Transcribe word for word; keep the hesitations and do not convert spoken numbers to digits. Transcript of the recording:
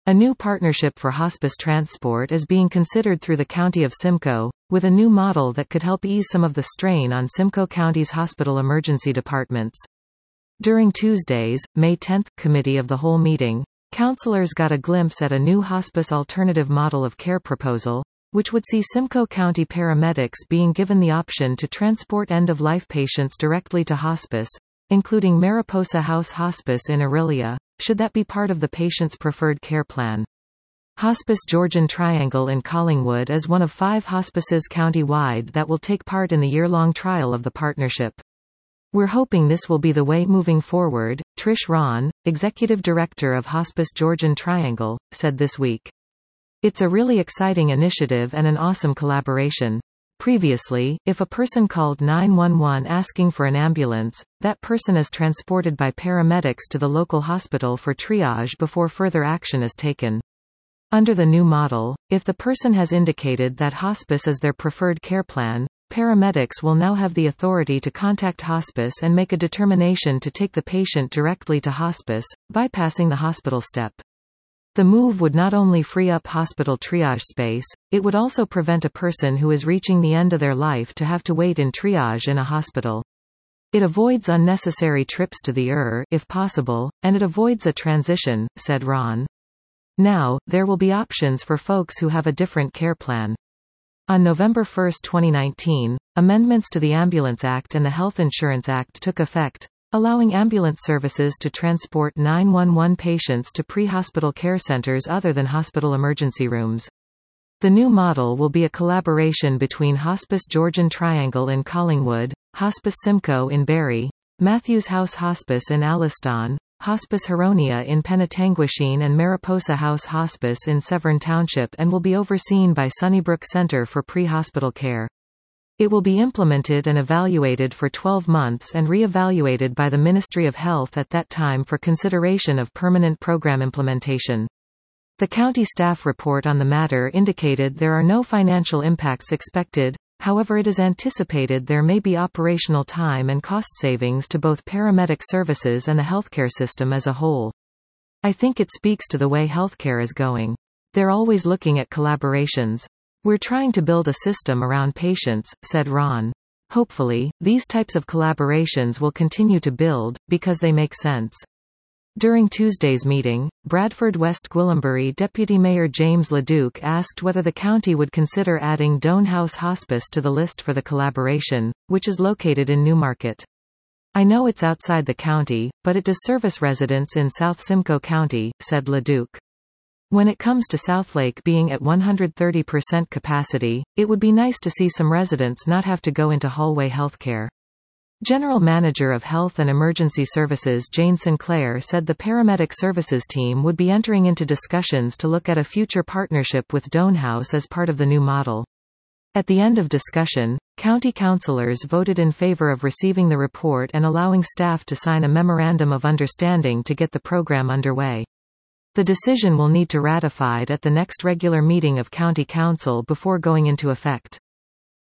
A new partnership for hospice transport is being considered through the County of Simcoe, with a new model that could help ease some of the strain on Simcoe County's hospital emergency departments. During Tuesday's, May tenth, Committee of the Whole meeting, councillors got a glimpse at a new hospice alternative model of care proposal, which would see Simcoe County paramedics being given the option to transport end-of-life patients directly to hospice, including Mariposa House Hospice in Orillia, should that be part of the patient's preferred care plan. Hospice Georgian Triangle in Collingwood is one of five hospices county-wide that will take part in the year-long trial of the partnership. We're hoping this will be the way moving forward, Trish Ron, Executive Director of Hospice Georgian Triangle, said this week. It's a really exciting initiative and an awesome collaboration. Previously, if a person called nine one one asking for an ambulance, that person is transported by paramedics to the local hospital for triage before further action is taken. Under the new model, if the person has indicated that hospice is their preferred care plan, paramedics will now have the authority to contact hospice and make a determination to take the patient directly to hospice, bypassing the hospital step. The move would not only free up hospital triage space, it would also prevent a person who is reaching the end of their life to have to wait in triage in a hospital. It avoids unnecessary trips to the E R if possible, and it avoids a transition, said Ron. Now, there will be options for folks who have a different care plan. On November first, twenty nineteen, amendments to the Ambulance Act and the Health Insurance Act took effect, allowing ambulance services to transport nine one one patients to pre-hospital care centers other than hospital emergency rooms. The new model will be a collaboration between Hospice Georgian Triangle in Collingwood, Hospice Simcoe in Barrie, Matthews House Hospice in Alliston, Hospice Huronia in Penetanguishene and Mariposa House Hospice in Severn Township, and will be overseen by Sunnybrook Centre for Pre-Hospital Care. It will be implemented and evaluated for twelve months and re-evaluated by the Ministry of Health at that time for consideration of permanent program implementation. The county staff report on the matter indicated there are no financial impacts expected, however it is anticipated there may be operational time and cost savings to both paramedic services and the healthcare system as a whole. I think it speaks to the way healthcare is going. They're always looking at collaborations. We're trying to build a system around patients, said Ron. Hopefully, these types of collaborations will continue to build, because they make sense. During Tuesday's meeting, Bradford West Gwillimbury Deputy Mayor James LeDuc asked whether the county would consider adding Doane House Hospice to the list for the collaboration, which is located in Newmarket. I know it's outside the county, but it does service residents in South Simcoe County, said LeDuc. When it comes to Southlake being at one hundred thirty percent capacity, it would be nice to see some residents not have to go into hallway healthcare. General Manager of Health and Emergency Services Jane Sinclair said the paramedic services team would be entering into discussions to look at a future partnership with Doane House as part of the new model. At the end of discussion, county councillors voted in favour of receiving the report and allowing staff to sign a memorandum of understanding to get the program underway. The decision will need to ratified at the next regular meeting of County Council before going into effect.